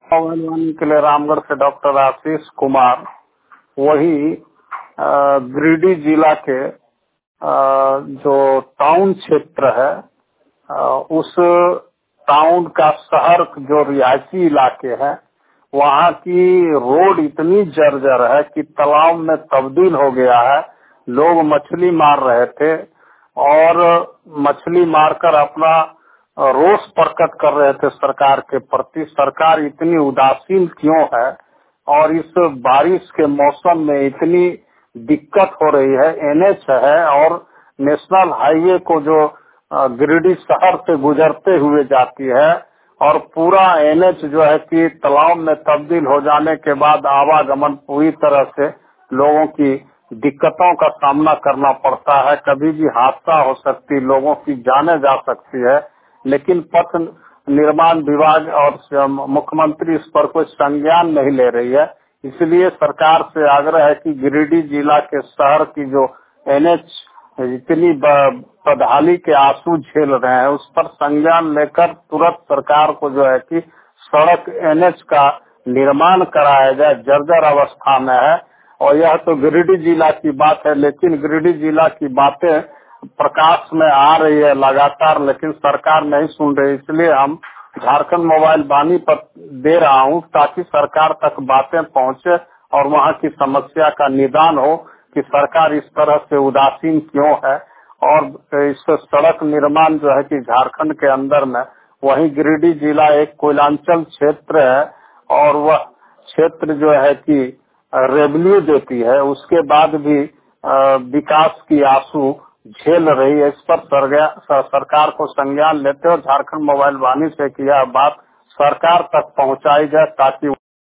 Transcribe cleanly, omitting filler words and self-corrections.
पहलवानी के लिए रामगढ़ से डॉक्टर आशीष कुमार। वही गिरिडीह जिला के जो टाउन क्षेत्र है, उस टाउन का शहर जो रिहायशी इलाके हैं, वहाँ की रोड इतनी जर्जर है कि तालाब में तब्दील हो गया है। लोग मछली मार रहे थे और मछली मारकर अपना रोष प्रकट कर रहे थे सरकार के प्रति। सरकार इतनी उदासीन क्यों है और इस बारिश के मौसम में इतनी दिक्कत हो रही है। एनएच है और नेशनल हाईवे को जो गिरिडीह शहर से गुजरते हुए जाती है, और पूरा एनएच जो है कि तालाब में तब्दील हो जाने के बाद आवागमन पूरी तरह से लोगों की दिक्कतों का सामना करना पड़ता है। कभी भी हादसा हो सकती, लोगों की जाने जा सकती है, लेकिन पथ निर्माण विभाग और मुख्यमंत्री इस पर कोई संज्ञान नहीं ले रही है। इसलिए सरकार से आग्रह है कि गिरिडीह जिला के शहर की जो एनएच इतनी बदहाली के आंसू झेल रहे हैं, उस पर संज्ञान लेकर तुरंत सरकार को जो है कि सड़क एनएच का निर्माण कराया जाए। जर्जर अवस्था में है। और यह तो गिरिडीह जिला की बात है, लेकिन गिरिडीह जिला की बातें प्रकाश में आ रही है लगातार, लेकिन सरकार नहीं सुन रही। इसलिए हम झारखंड मोबाइल वाणी पर दे रहा हूं ताकि सरकार तक बातें पहुंचे और वहां की समस्या का निदान हो कि सरकार इस तरह से उदासीन क्यों है। और इस सड़क निर्माण जो है कि झारखंड के अंदर में, वहीं गिरिडीह जिला एक कोयलांचल क्षेत्र है और वह क्षेत्र जो है कि रेवेन्यू देती है, उसके बाद भी विकास की आंसू झेल रही है। इस पर सरकार को संज्ञान लेते और झारखंड मोबाइल वाणी से कि यह बात सरकार तक पहुंचाई जाए ताकि